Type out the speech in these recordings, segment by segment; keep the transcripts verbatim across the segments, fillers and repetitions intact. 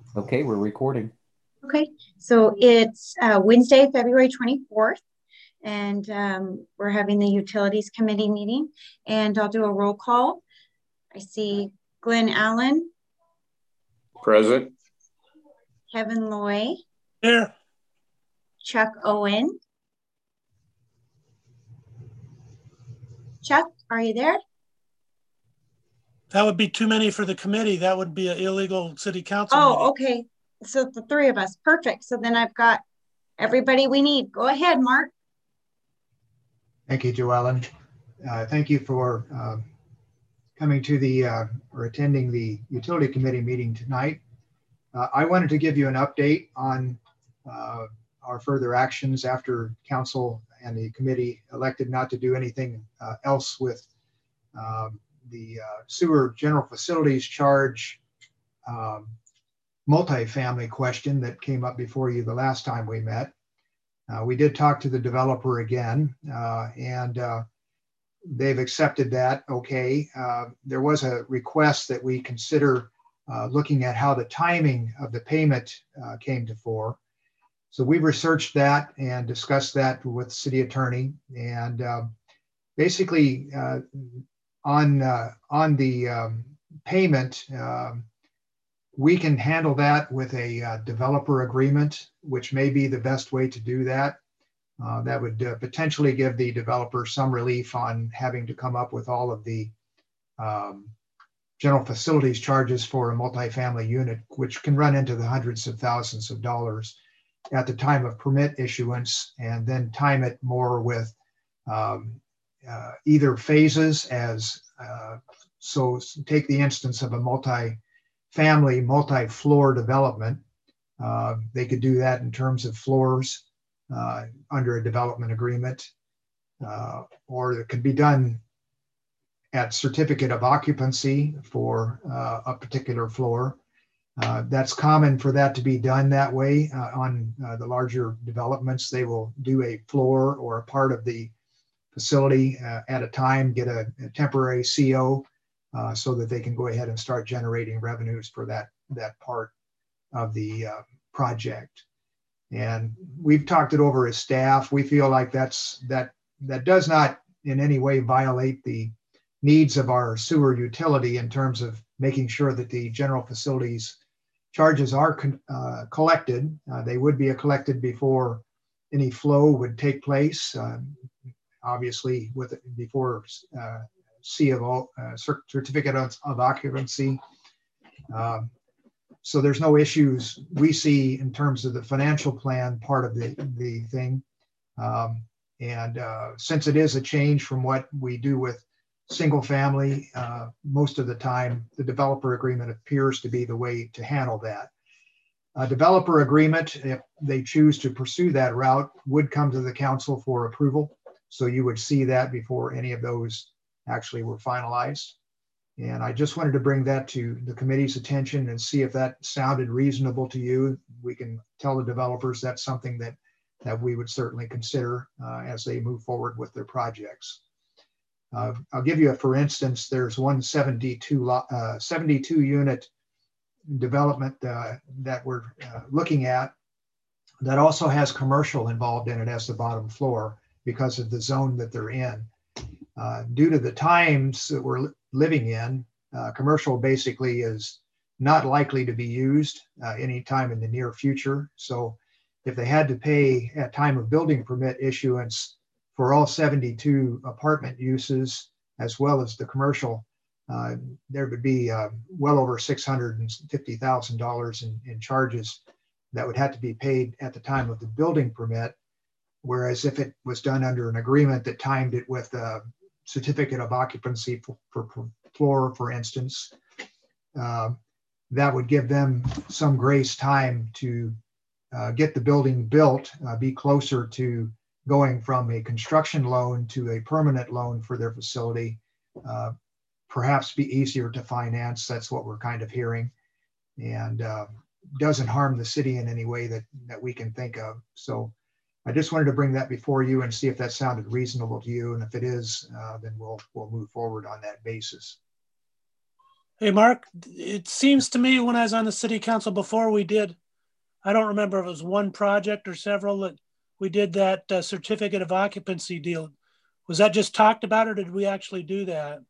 Okay, we're recording. Okay, so it's uh, Wednesday, February twenty-fourth, and um, we're having the Utilities Committee meeting, and I'll do a roll call. I see Glenn Allen, Present. Kevin Loy, Here. Chuck Owen. Chuck, are you there? That would be too many for the committee. That would be an illegal city council meeting. Oh, okay. So the three of us. Perfect. So then I've got everybody we need. Go ahead, Mark. Thank you, Joellen. Uh, thank you for uh, coming to the uh, or attending the Utility Committee meeting tonight. Uh, I wanted to give you an update on uh, our further actions after Council and the committee elected not to do anything uh, else with um, the uh, sewer general facilities charge um, multifamily question that came up before you the last time we met. Uh, we did talk to the developer again, uh, and uh, they've accepted that. Okay. Uh, there was a request that we consider uh, looking at how the timing of the payment uh, came to fore. So we researched that and discussed that with the city attorney. And uh, basically, uh, on uh, on the um, payment, um, we can handle that with a uh, developer agreement, which may be the best way to do that. Uh, that would uh, potentially give the developer some relief on having to come up with all of the um, general facilities charges for a multifamily unit, which can run into the hundreds of thousands of dollars at the time of permit issuance, and then time it more with um, uh, either phases as, uh, so take the instance of a multi-family, multi-floor development. Uh, they could do that in terms of floors uh, under a development agreement, uh, or it could be done at certificate of occupancy for uh, a particular floor. Uh, that's common for that to be done that way. Uh, on uh, the larger developments, they will do a floor or a part of the facility uh, at a time, get a, a temporary C O uh, so that they can go ahead and start generating revenues for that, that part of the uh, project. And we've talked it over as staff. We feel like that's that that does not in any way violate the needs of our sewer utility in terms of making sure that the general facilities charges are uh, collected. Uh, they would be collected before any flow would take place. Uh, obviously, with before uh, C of O, uh, certificate of, of occupancy. Uh, so there's no issues we see in terms of the financial plan part of the the thing. Um, and uh, since it is a change from what we do with single family, uh, most of the time, the developer agreement appears to be the way to handle that. A developer agreement, if they choose to pursue that route, would come to the council for approval. So you would see that before any of those actually were finalized. And I just wanted to bring that to the committee's attention and see if that sounded reasonable to you. We can tell the developers that's something that, that we would certainly consider uh, as they move forward with their projects. Uh, I'll give you a, for instance, there's one seventy-two, uh, seventy-two unit development uh, that we're uh, looking at that also has commercial involved in it as the bottom floor because of the zone that they're in. Uh, due to the times that we're li living in, uh, commercial basically is not likely to be used uh, anytime in the near future. So if they had to pay at time of building permit issuance for all seventy-two apartment uses, as well as the commercial, uh, there would be uh, well over six hundred fifty thousand dollars in, in charges that would have to be paid at the time of the building permit. Whereas if it was done under an agreement that timed it with a certificate of occupancy for, for, for floor, for instance, uh, that would give them some grace time to uh, get the building built, uh, be closer to going from a construction loan to a permanent loan for their facility, uh, perhaps be easier to finance. That's what we're kind of hearing, and uh, doesn't harm the city in any way that, that we can think of. So I just wanted to bring that before you and see if that sounded reasonable to you. And if it is, uh, then we'll, we'll move forward on that basis. Hey, Mark, it seems to me when I was on the city council before, we did, I don't remember if it was one project or several, that we did that uh, certificate of occupancy deal. Was that just talked about, or did we actually do that?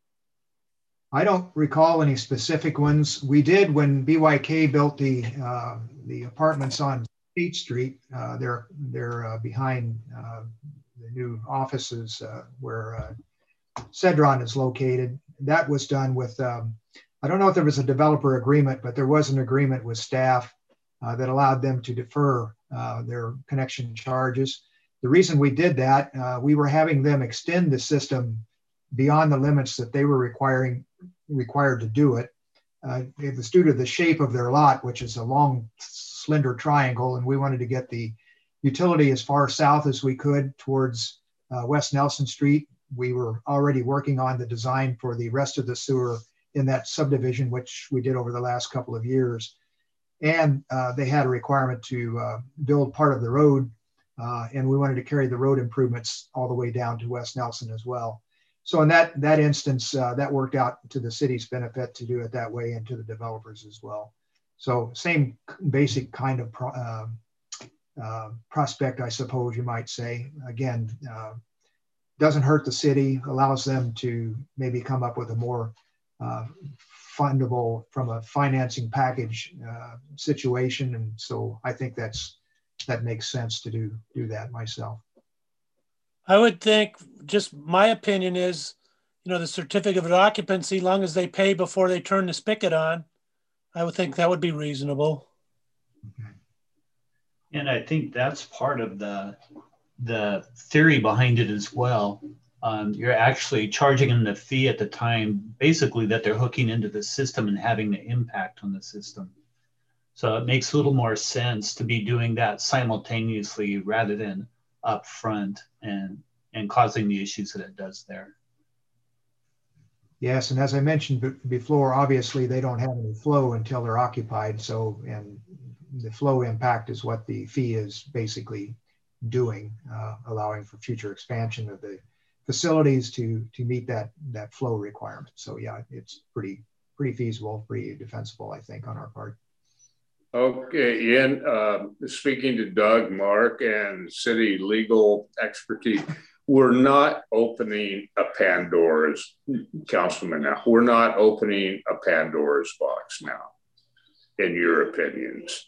I don't recall any specific ones. We did when B Y K built the uh, the apartments on State Street. Uh, they're they're uh, behind uh, the new offices uh, where uh, Cedron is located. That was done with, um, I don't know if there was a developer agreement, but there was an agreement with staff uh, that allowed them to defer uh, their connection charges. The reason we did that, uh, we were having them extend the system beyond the limits that they were requiring required to do it. Uh, it was due to the shape of their lot, which is a long, slender triangle, and we wanted to get the utility as far south as we could towards uh, West Nelson Street. We were already working on the design for the rest of the sewer in that subdivision, which we did over the last couple of years. And uh, they had a requirement to uh, build part of the road, uh, and we wanted to carry the road improvements all the way down to West Nelson as well. So in that, that instance, uh, that worked out to the city's benefit to do it that way, and to the developers as well. So same basic kind of pro uh, uh, prospect, I suppose you might say. Again, uh, doesn't hurt the city, allows them to maybe come up with a more uh, fundable from a financing package uh, situation. And so I think that's, that makes sense to do, do that myself. I would think, just my opinion is, you know, the certificate of occupancy, long as they pay before they turn the spigot on, I would think that would be reasonable. Okay. And I think that's part of the the theory behind it as well. Um, you're actually charging them the fee at the time, basically, that they're hooking into the system and having the impact on the system. So it makes a little more sense to be doing that simultaneously rather than upfront and and causing the issues that it does there. Yes, and as I mentioned before, obviously they don't have any flow until they're occupied. So, and the flow impact is what the fee is basically doing, uh, allowing for future expansion of the facilities to to meet that that flow requirement. So yeah, it's pretty pretty feasible, pretty defensible, I think, on our part. Okay, Ian, uh, speaking to Doug, Mark, and city legal expertise, we're not opening a Pandora's, Councilman, now, we're not opening a Pandora's box now, in your opinions.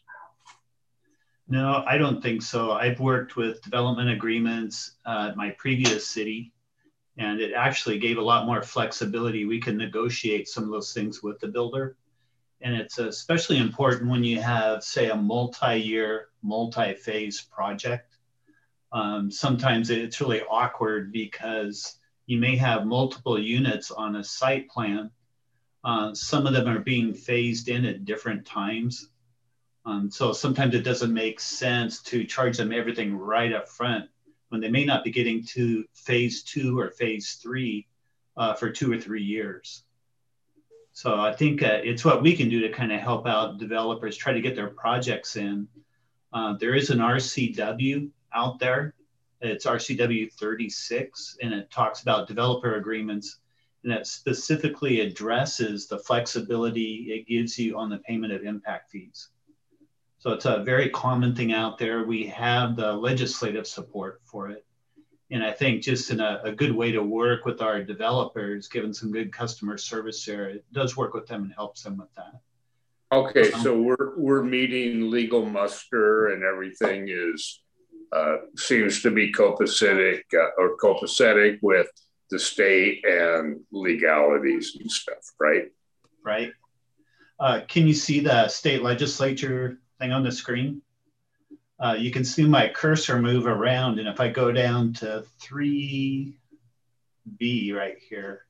No, I don't think so. I've worked with development agreements uh, at my previous city, and it actually gave a lot more flexibility. We can negotiate some of those things with the builder. And it's especially important when you have, say, a multi-year, multi-phase project. Um, sometimes it's really awkward because you may have multiple units on a site plan. Uh, some of them are being phased in at different times. Um, so sometimes it doesn't make sense to charge them everything right up front when they may not be getting to phase two or phase three uh, for two or three years. So I think uh, it's what we can do to kind of help out developers try to get their projects in. Uh, there is an R C W out there. It's R C W thirty-six, and it talks about developer agreements, and it specifically addresses the flexibility it gives you on the payment of impact fees. So it's a very common thing out there. We have the legislative support for it. And I think just in a, a good way to work with our developers, given some good customer service there, it does work with them and helps them with that. Okay, Um, so we're we're meeting legal muster and everything is uh, seems to be copacetic uh, or copacetic with the state and legalities and stuff, right? Right. Uh, can you see the state legislature thing on the screen? Uh, you can see my cursor move around, and if I go down to three B right here,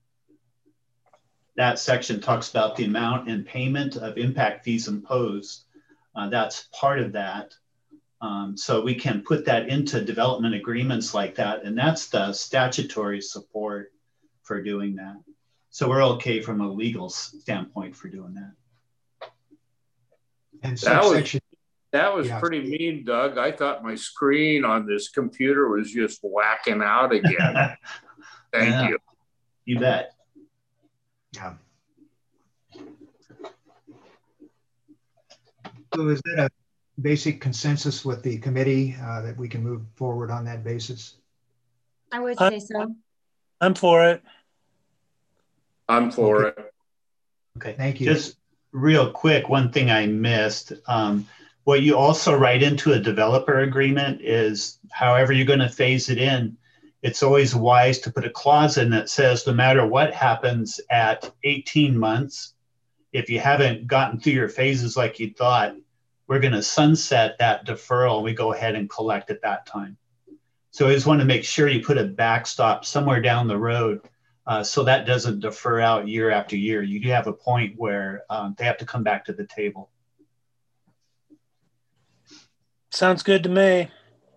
that section talks about the amount and payment of impact fees imposed. Uh, that's part of that. Um, so we can put that into development agreements like that, and that's the statutory support for doing that. So we're okay from a legal standpoint for doing that. And That was, subsection, that was yeah. pretty mean, Doug. I thought my screen on this computer was just whacking out again. Thank Yeah, you. you bet. Yeah. So is that a basic consensus with the committee uh, that we can move forward on that basis? I would I- say so. I'm for it. I'm for Okay. it. Okay, Thank you. Just real quick, one thing I missed. Um, what you also write into a developer agreement is however you're going to phase it in, it's always wise to put a clause in that says no matter what happens at eighteen months, if you haven't gotten through your phases like you thought, we're going to sunset that deferral. We go ahead and collect at that time. So I just want to make sure you put a backstop somewhere down the road uh, so that doesn't defer out year after year. You do have a point where um, they have to come back to the table. Sounds good to me.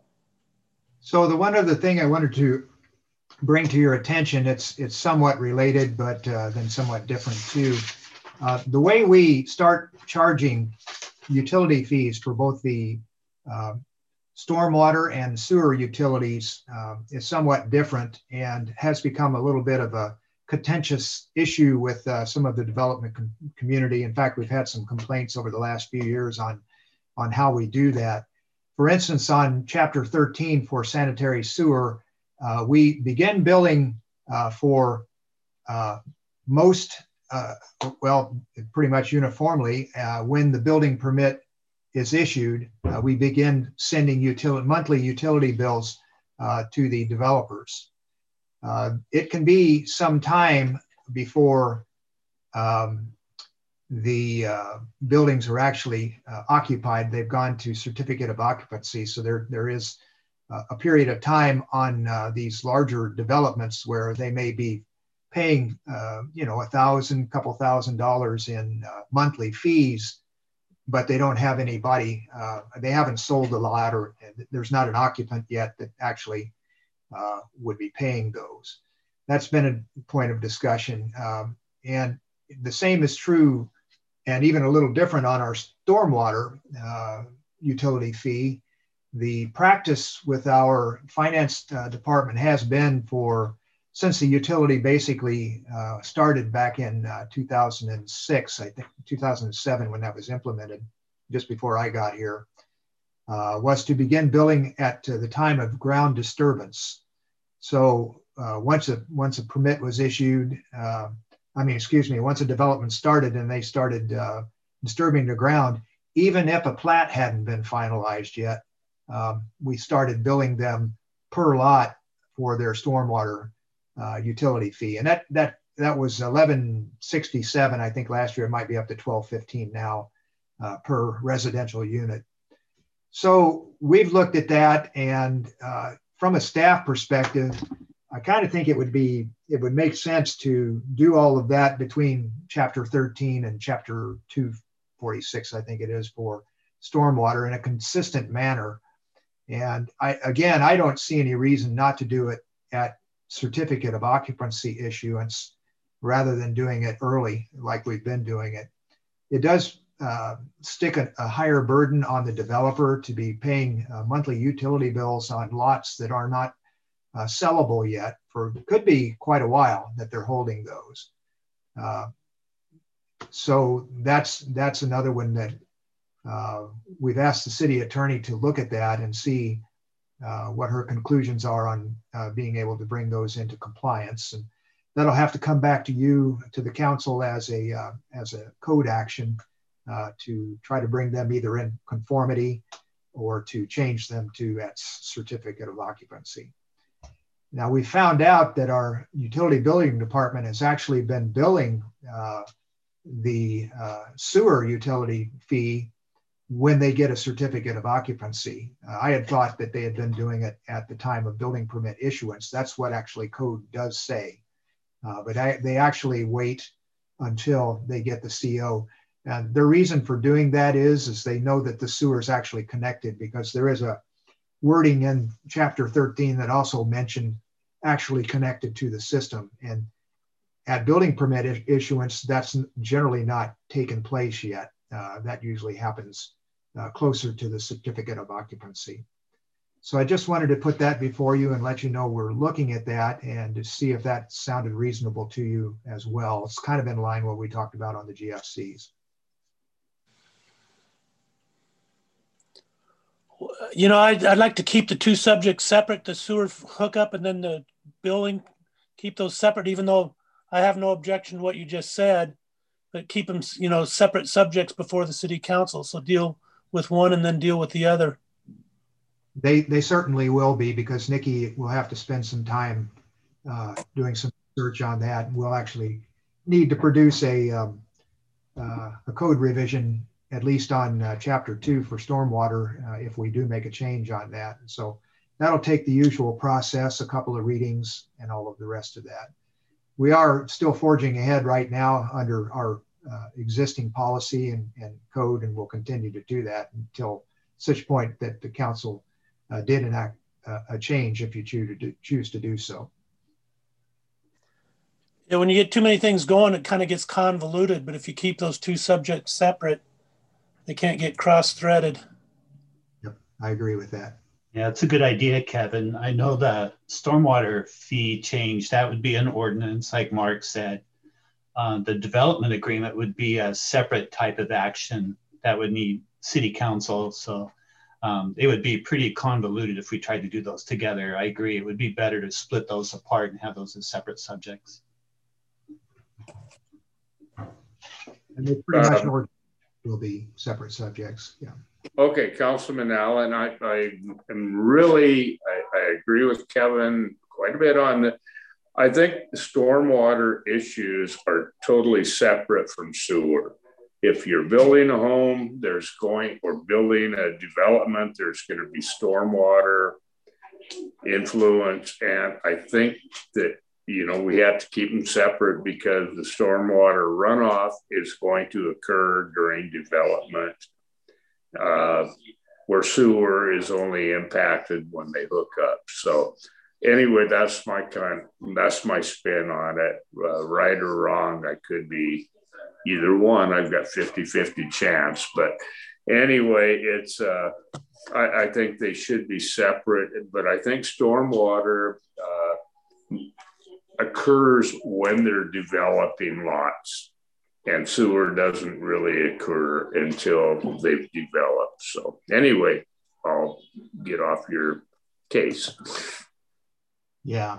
So the one other thing I wanted to bring to your attention, it's it's somewhat related, but uh, then somewhat different too. Uh, the way we start charging utility fees for both the uh, stormwater and sewer utilities uh, is somewhat different and has become a little bit of a contentious issue with uh, some of the development com community. In fact, we've had some complaints over the last few years on, on how we do that. For instance, on chapter thirteen for sanitary sewer, uh, we begin billing uh, for uh, most, uh, well, pretty much uniformly, uh, when the building permit is issued, uh, we begin sending utility, monthly utility bills uh, to the developers. Uh, it can be some time before um, the uh, buildings are actually uh, occupied. They've gone to certificate of occupancy. So there, there is uh, a period of time on uh, these larger developments where they may be paying, uh, you know, a thousand, couple thousand dollars in uh, monthly fees, but they don't have anybody, uh, they haven't sold the lot, or there's not an occupant yet that actually uh, would be paying those. That's been a point of discussion. Um, and the same is true, and even a little different on our stormwater uh, utility fee. The practice with our finance uh, department has been for, since the utility basically uh, started back in uh, two thousand six, I think two thousand seven when that was implemented, just before I got here, uh, was to begin billing at uh, the time of ground disturbance. So uh, once a once a permit was issued, uh, I mean, excuse me, once a development started and they started uh, disturbing the ground, even if a plat hadn't been finalized yet, um, we started billing them per lot for their stormwater uh, utility fee. And that that that was eleven sixty-seven, I think last year. It might be up to twelve fifteen now uh, per residential unit. So we've looked at that, and uh, from a staff perspective, I kind of think it would be, it would make sense to do all of that between chapter thirteen and chapter two forty-six, I think it is, for stormwater in a consistent manner. And I, again, I don't see any reason not to do it at certificate of occupancy issuance rather than doing it early like we've been doing it. It does uh, stick a, a higher burden on the developer to be paying uh, monthly utility bills on lots that are not Uh, sellable yet, for could be quite a while that they're holding those. Uh, so that's that's another one that uh, we've asked the city attorney to look at that and see uh, what her conclusions are on uh, being able to bring those into compliance. And that'll have to come back to you, to the council, as a uh, as a code action uh, to try to bring them either in conformity or to change them to that certificate of occupancy. Now, we found out that our utility billing department has actually been billing uh, the uh, sewer utility fee when they get a certificate of occupancy. Uh, I had thought that they had been doing it at the time of building permit issuance. That's what actually code does say. Uh, but I, they actually wait until they get the C O. And the reason for doing that is, is they know that the sewer is actually connected, because there is a wording in chapter thirteen that also mentioned actually connected to the system. And at building permit issuance, that's generally not taken place yet. Uh, that usually happens uh, closer to the certificate of occupancy. So I just wanted to put that before you and let you know we're looking at that, and to see if that sounded reasonable to you as well. It's kind of in line with what we talked about on the G F Cs. You know, I'd, I'd like to keep the two subjects separate, the sewer hookup and then the billing, keep those separate, even though I have no objection to what you just said, but keep them, you know, separate subjects before the city council. So deal with one and then deal with the other. They, they certainly will be, because Nikki will have to spend some time uh, doing some research on that. We'll actually need to produce a, um, uh, a code revision, at least on uh, chapter two for stormwater, uh, if we do make a change on that. And so that'll take the usual process, a couple of readings and all of the rest of that. We are still forging ahead right now under our uh, existing policy and, and code, and we'll continue to do that until such point that the council uh, did enact uh, a change, if you choose to do, choose to do so. Yeah, when you get too many things going, it kind of gets convoluted, but if you keep those two subjects separate, they can't get cross-threaded. Yep, I agree with that. Yeah, it's a good idea, Kevin. I know the stormwater fee change, that would be an ordinance, like Mark said. Uh, the development agreement would be a separate type of action that would need city council. So um, it would be pretty convoluted if we tried to do those together. I agree. It would be better to split those apart and have those as separate subjects. And they pretty much um, will be separate subjects. Yeah. Okay, Councilman Allen, I, I am really, I, I agree with Kevin quite a bit on that. I think the stormwater issues are totally separate from sewer. If you're building a home, there's going, or building a development, there's going to be stormwater influence. And I think that, you know, we have to keep them separate, because the stormwater runoff is going to occur during development, uh, where sewer is only impacted when they hook up. So anyway, that's my kind, that's my spin on it. Uh, right or wrong, I could be either one. I've got fifty fifty chance, but anyway, it's, uh, I, I think they should be separate, but I think stormwater uh, occurs when they're developing lots, and sewer doesn't really occur until they've developed. So anyway, I'll get off your case. Yeah,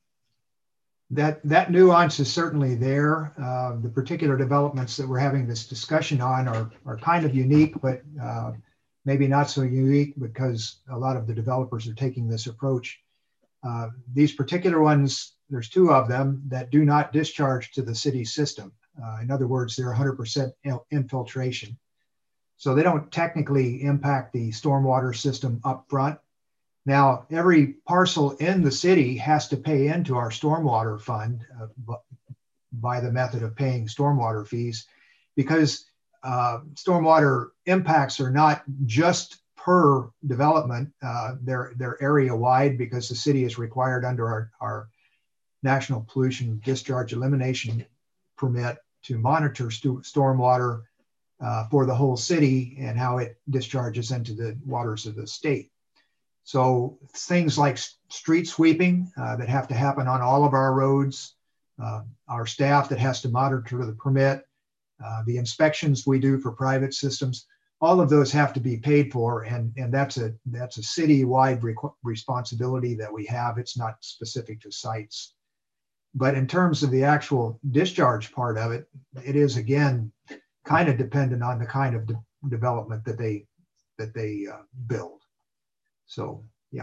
that that nuance is certainly there. Uh, the particular developments that we're having this discussion on are, are kind of unique, but uh, maybe not so unique, because a lot of the developers are taking this approach. Uh, these particular ones, there's two of them that do not discharge to the city system. Uh, in other words, they're one hundred percent infiltration. So they don't technically impact the stormwater system up front. Now, every parcel in the city has to pay into our stormwater fund uh, by the method of paying stormwater fees, because uh, stormwater impacts are not just per development, uh, they're, they're area wide, because the city is required under our, our National Pollution Discharge Elimination Permit to monitor st stormwater uh, for the whole city and how it discharges into the waters of the state. So things like street sweeping uh, that have to happen on all of our roads, uh, our staff that has to monitor the permit, uh, the inspections we do for private systems, all of those have to be paid for, and, and that's a that's a city-wide responsibility that we have. It's not specific to sites. But in terms of the actual discharge part of it, it is, again, kind of dependent on the kind of de development that they that they uh, build. So, yeah.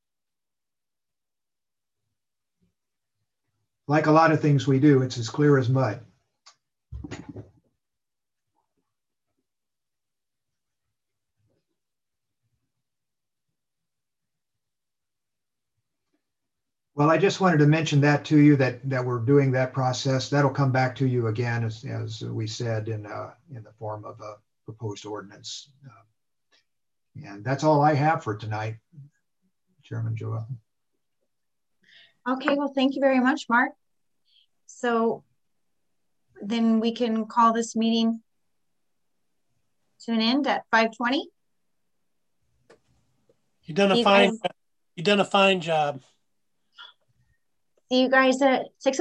Like a lot of things we do, it's as clear as mud. Well, I just wanted to mention that to you, that that we're doing that process. That'll come back to you again, as, as we said, in uh, in the form of a proposed ordinance. Uh, and that's all I have for tonight, Chairman Joel. Okay, well, thank you very much, Mark. So then we can call this meeting to an end at five twenty. You've done a fine, you've done a fine job. See you guys at six